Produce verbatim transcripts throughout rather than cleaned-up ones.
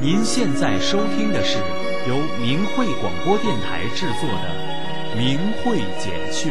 您现在收听的是由明慧广播电台制作的《明慧简讯》。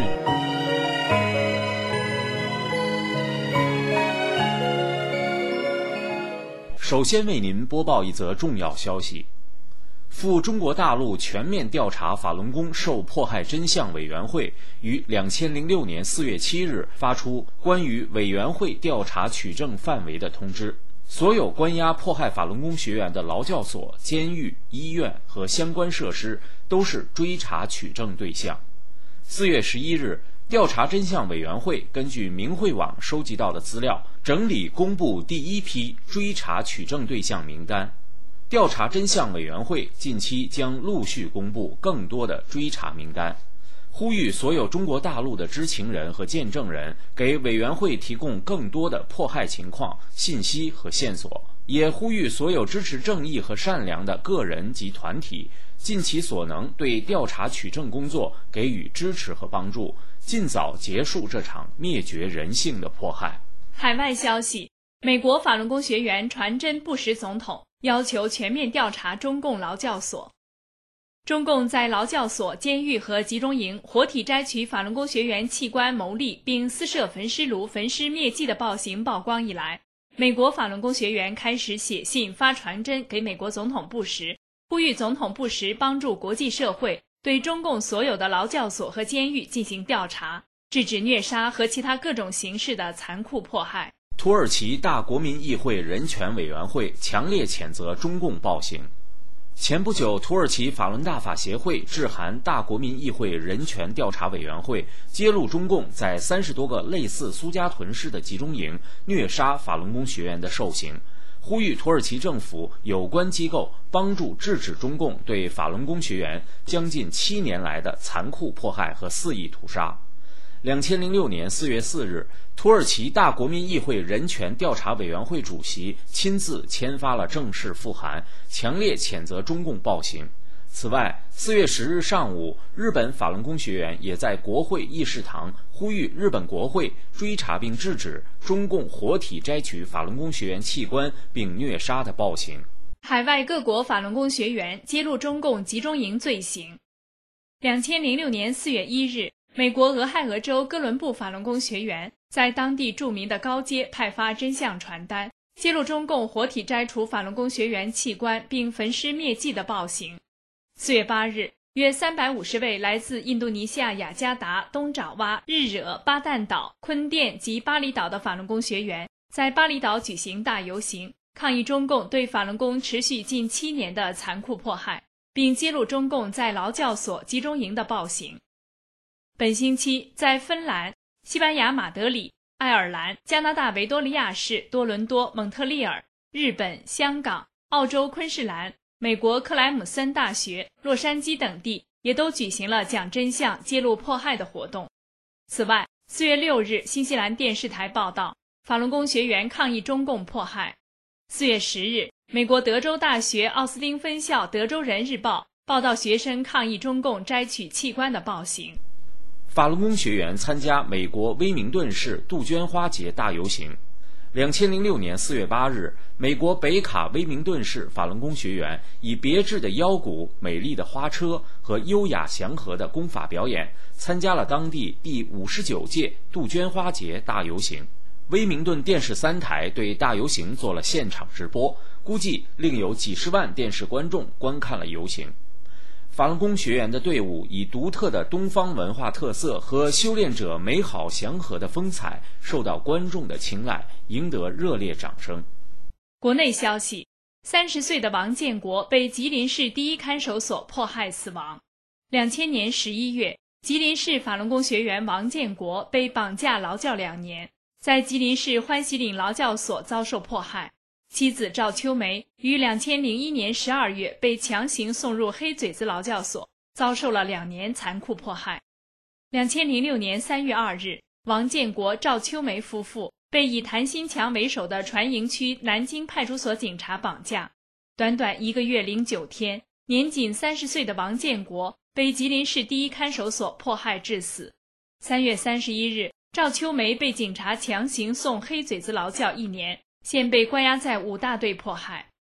首先为您播报一则重要消息：赴中国大陆全面调查法轮功受迫害真相委员会于两千零六年四月七日发出关于委员会调查取证范围的通知。所有关押迫害法轮功学员的劳教所、监狱、医院和相关设施都是追查取证对象。四月十一日，调查真相委员会根据明慧网收集到的资料，整理公布第一批追查取证对象名单。调查真相委员会近期将陆续公布更多的追查名单，呼吁所有中国大陆的知情人和见证人给委员会提供更多的迫害情况、信息和线索，也呼吁所有支持正义和善良的个人及团体尽其所能对调查取证工作给予支持和帮助，尽早结束这场灭绝人性的迫害。 海外消息，美国法轮功学员传真布什总统要求全面调查中共劳教所。中共在劳教所、监狱和集中营活体摘取法轮功学员器官牟利并私设焚尸炉、焚尸灭迹的暴行曝光以来，美国法轮功学员开始写信发传真给美国总统布什，呼吁总统布什帮助国际社会对中共所有的劳教所和监狱进行调查，制止虐杀和其他各种形式的残酷迫害。 土耳其大国民议会人权委员会强烈谴责中共暴行。前不久，土耳其法轮大法协会致函大国民议会人权调查委员会，揭露中共在三十多个类似苏家屯式的集中营虐杀法轮功学员的受刑，呼吁土耳其政府有关机构帮助制止中共对法轮功学员将近七年来的残酷迫害和肆意屠杀。两千零六年四月四日，土耳其大国民议会人权调查委员会主席亲自签发了正式复函，强烈谴责中共暴行。此外，四月十日上午，日本法轮功学员也在国会议事堂呼吁日本国会追查并制止中共活体摘取法轮功学员器官并虐杀的暴行。 海外各国法轮功学员揭露中共集中营罪行。两千零六年四月一日，美国俄亥俄州哥伦布法轮功学员在当地著名的高街派发真相传单，揭露中共活体摘除法轮功学员器官并焚尸灭迹的暴行。四月八日，约三百五十位来自印度尼西亚雅加达、东爪哇、日惹、巴旦岛、坤甸及巴厘岛的法轮功学员在巴厘岛举行大游行，抗议中共对法轮功持续近七年的残酷迫害，并揭露中共在劳教所、集中营的暴行。本星期，在芬兰、西班牙马德里、爱尔兰、加拿大维多利亚市、多伦多、蒙特利尔、日本、香港、澳洲昆士兰、美国克莱姆森大学、洛杉矶等地也都举行了讲真相、揭露迫害的活动。此外，四月六日，新西兰电视台报道，法轮功学员抗议中共迫害。四月十日，美国德州大学奥斯汀分校德州人日报报道学生抗议中共摘取器官的暴行。 法轮功学员参加美国威明顿市杜鹃花节大游行。两千零六年四月八日，美国北卡威明顿市法轮功学员以别致的腰鼓、美丽的花车和优雅祥和的功法表演，参加了当地第五十九届杜鹃花节大游行。威明顿电视三台对大游行做了现场直播，估计另有几十万电视观众观看了游行。法轮功学员的队伍以独特的东方文化特色和修炼者美好祥和的风采受到观众的青睐，赢得热烈掌声。 国内消息，三十岁的王建国被吉林市第一看守所迫害死亡。两千年十一月，吉林市法轮功学员王建国被绑架劳教两年，在吉林市欢喜岭劳教所遭受迫害。妻子赵秋梅于两千零一年十二月被强行送入黑嘴子劳教所，遭受了两年残酷迫害。两千零六年三月二日，王建国、赵秋梅夫妇被以谭新强为首的船营区南京派出所警察绑架。短短一个月零九天，年仅三十岁的王建国被吉林市第一看守所迫害致死。三月三十一日，赵秋梅被警察强行送黑嘴子劳教一年，现被关押在五大队迫害。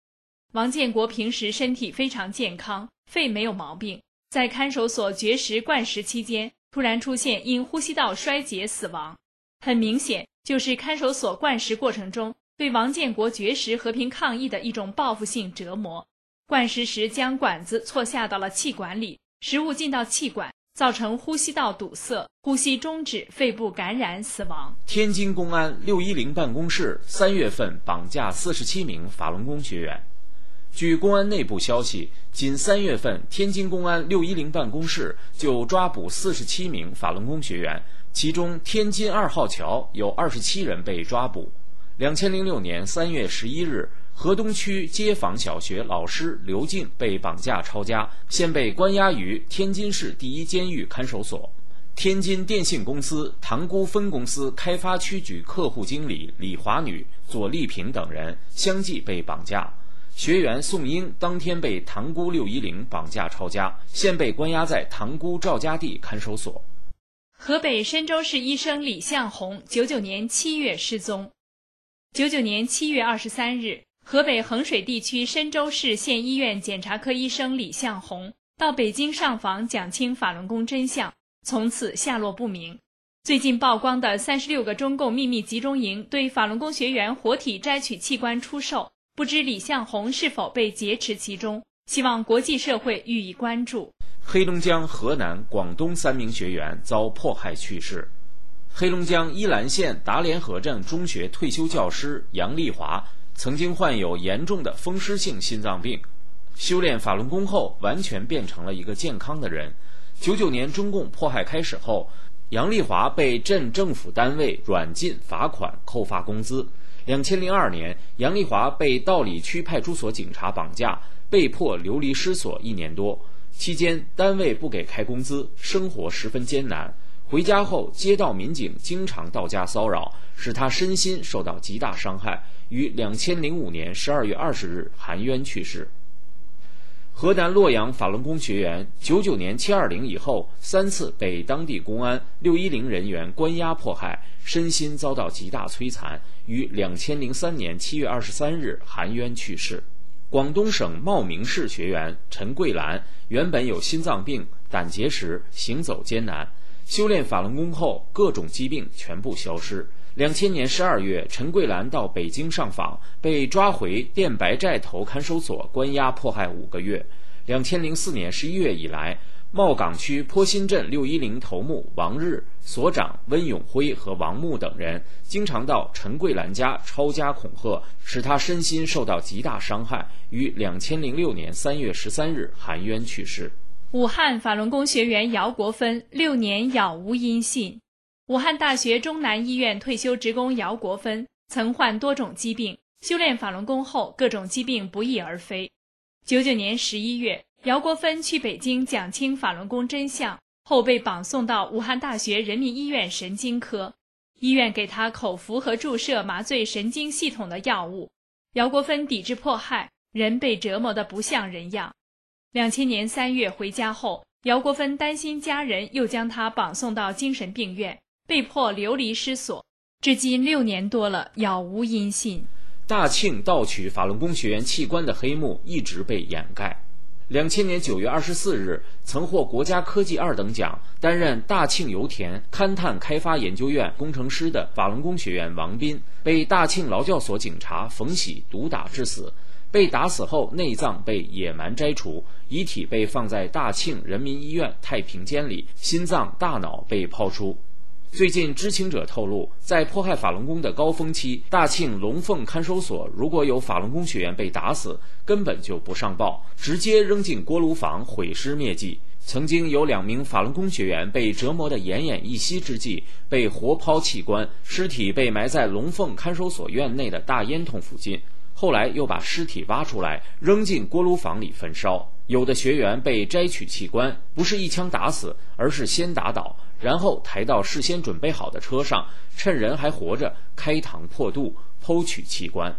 王建国平时身体非常健康，肺没有毛病，在看守所绝食灌食期间，突然出现因呼吸道衰竭死亡。很明显，就是看守所灌食过程中对王建国绝食和平抗议的一种报复性折磨。灌食时将管子错下到了气管里，食物进到气管，造成呼吸道堵塞，呼吸终止，肺部感染死亡。 天津公安六一零办公室三月份绑架四十七名法轮功学员。据公安内部消息，仅三月份，天津公安六一零办公室就抓捕四十七名法轮功学员，其中天津二号桥有二十七人被抓捕。两千零六年三月十一日，河东区街坊小学老师刘静被绑架抄家，现被关押于天津市第一监狱看守所。天津电信公司塘沽分公司开发区局客户经理李华女、左丽萍等人相继被绑架。学员宋英当天被塘沽六一零绑架抄家，现被关押在塘沽赵家地看守所。 河北申州市医生李向红九九年七月失踪。九九年七月二十三日，河北衡水地区申州市县医院检查科医生李向红到北京上访讲清法轮功真相，从此下落不明。最近曝光的三十六个中共秘密集中营对法轮功学员活体摘取器官出售，不知李向红是否被劫持其中，希望国际社会予以关注。 黑龙江、河南、广东三名学员遭迫害去世。黑龙江依兰县达联河镇中学退休教师杨丽华曾经患有严重的风湿性心脏病，修炼法轮功后完全变成了一个健康的人。九九年中共迫害开始后，杨丽华被镇政府单位软禁、罚款、扣发工资。两千零二年，杨丽华被道里区派出所警察绑架，被迫流离失所一年多。期间，单位不给开工资，生活十分艰难。回家后，街道民警经常到家骚扰，使他身心受到极大伤害，于两千零五年十二月二十日含冤去世。河南洛阳法轮功学员九九年七二零以后三次被当地公安六一零人员关押迫害，身心遭到极大摧残，于两千零三年七月二十三日含冤去世。广东省茂名市学员陈桂兰原本有心脏病、胆结石，行走艰难。修炼法轮功后，各种疾病全部消失。两千年十二月，陈桂兰到北京上访，被抓回电白寨头看守所关押迫害五个月。两千零四年十一月以来，茂岗区坡新镇六一零头目王日、所长温永辉和王木等人经常到陈桂兰家抄家恐吓，使他身心受到极大伤害，于两千零六年三月十三日含冤去世。 武汉法轮功学员姚国芬六年杳无音信。武汉大学中南医院退休职工姚国芬曾患多种疾病，修炼法轮功后，各种疾病不翼而飞。九九年十一月，姚国芬去北京讲清法轮功真相后，被绑送到武汉大学人民医院神经科，医院给他口服和注射麻醉神经系统的药物。姚国芬抵制迫害，人被折磨得不像人样。两千年三月回家后，姚国芬担心家人又将他绑送到精神病院，被迫流离失所，至今六年多了，杳无音信。 大庆盗取法轮功学员器官的黑幕一直被掩盖。两千年九月二十四日，曾获国家科技二等奖、担任大庆油田勘探开发研究院工程师的法轮功学员王斌，被大庆劳教所警察冯喜毒打致死。被打死后，内脏被野蛮摘除，遗体被放在大庆人民医院太平间里，心脏、大脑被抛出。最近知情者透露，在迫害法轮功的高峰期，大庆龙凤看守所如果有法轮功学员被打死，根本就不上报，直接扔进锅炉房毁尸灭迹。曾经有两名法轮功学员被折磨得奄奄一息之际，被活抛器官，尸体被埋在龙凤看守所院内的大烟囱附近。后来又把尸体挖出来，扔进锅炉房里焚烧。有的学员被摘取器官，不是一枪打死，而是先打倒，然后抬到事先准备好的车上，趁人还活着开膛破肚，剖取器官。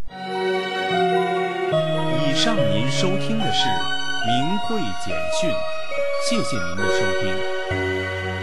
以上您收听的是明慧简讯，谢谢您的收听。